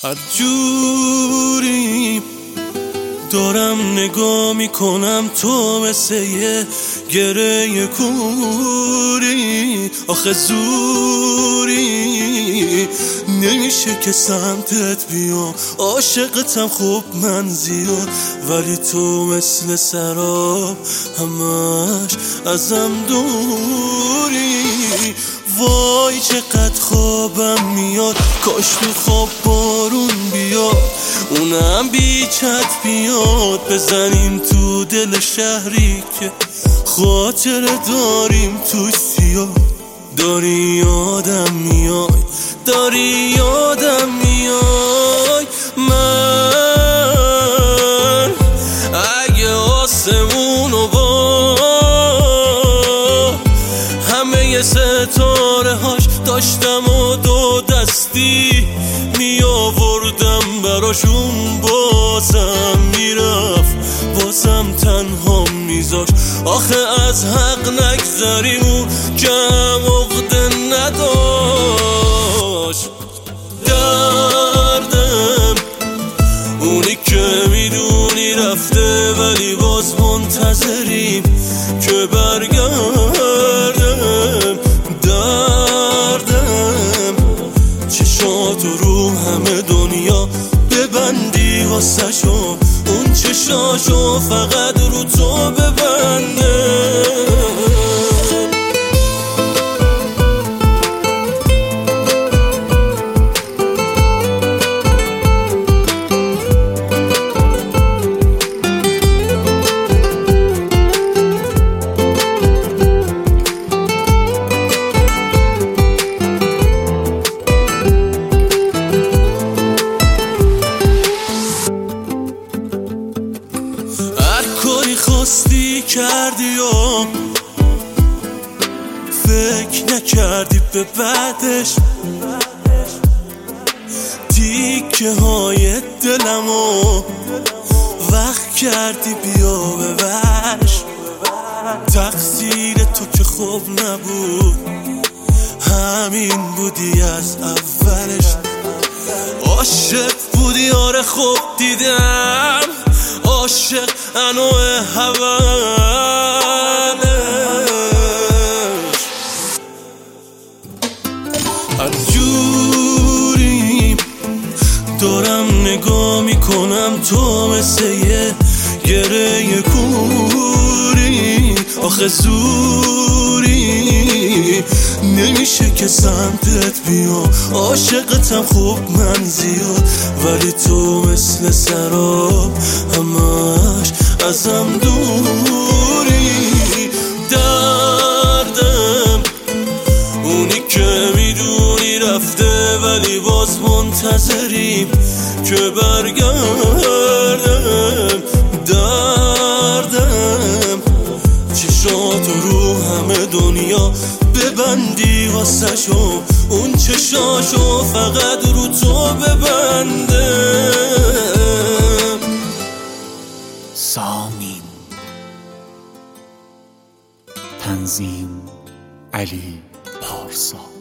هر جوری دارم نگاه میکنم تو مثل یه گره کوری، آخه زوری نمیشه که سمتت بیام، عاشقتم خوب من زیاد، ولی تو مثل سراب همش ازم دوری. وای چقدر خوابم میاد، کاش تو خواب بارون بیاد، اونم بی چت بیاد، بزنیم تو دل شهری که خاطر داریم توش زیاد. داری یادم میای، داری یادم میای، من اگه آسمونو با همه ستاره هاش داشتم و دو دستی می آوردم براشون، بازم میرفت بازم تنها میذاش، آخه از حق نگذری اون کم عقده نداشت. دردم اونی که میدونی رفته، ولی باز منتظریم که برگردم. دردم چشاتو رو همه دنیا ببندی واسه شو، اون چشاشو فقط رو تو ببنده. خواستی کردی و فکر نکردی به بعدش، تیکه های دلمو وقت کردی بیا ببرش. تقصیر تو که خوب نبود، همین بودی از اولش. عاشق بودی آره خوب دیدم، عاشق انوع حوالش. هر جوری دارم نگاه میکنم تو مثل یه گره کوری، آخه زوری نمیشه که سمتت بیام، عاشقتم خوب من زیاد، ولی تو مثل سراب همش ازم دوری. دردم اونی که میدونی رفته، ولی باز منتظریم که برگردم. دردم چشاتو رو همه دنیا ببندی واسه شو، اون چشاشو فقط رو تو ببنده. سامین تنظیم علی پارسا.